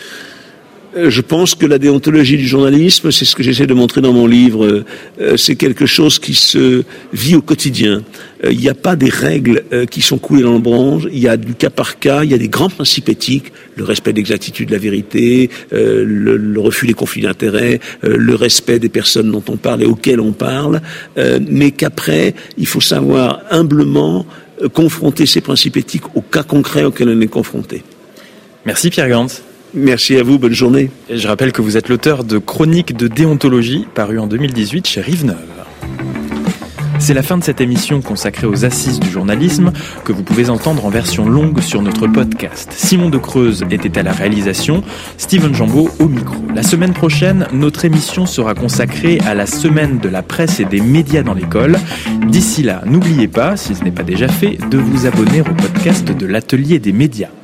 Je pense que la déontologie du journalisme, c'est ce que j'essaie de montrer dans mon livre, euh, c'est quelque chose qui se vit au quotidien. Il euh, n'y a pas des règles euh, qui sont coulées dans le bronze, il y a du cas par cas, il y a des grands principes éthiques, le respect de l'exactitude de la vérité, euh, le, le refus des conflits d'intérêts, euh, le respect des personnes dont on parle et auxquelles on parle, euh, mais qu'après, il faut savoir humblement euh, confronter ces principes éthiques au cas concret auquel on est confronté. Merci Pierre Gantz. Merci à vous, bonne journée. Et je rappelle que vous êtes l'auteur de Chroniques de déontologie, paru en deux mille dix-huit chez Rive-Neuve. C'est la fin de cette émission consacrée aux assises du journalisme que vous pouvez entendre en version longue sur notre podcast. Simon de Creuse était à la réalisation, Steven Jambeau au micro. La semaine prochaine, notre émission sera consacrée à la semaine de la presse et des médias dans l'école. D'ici là, n'oubliez pas, si ce n'est pas déjà fait, de vous abonner au podcast de l'Atelier des médias.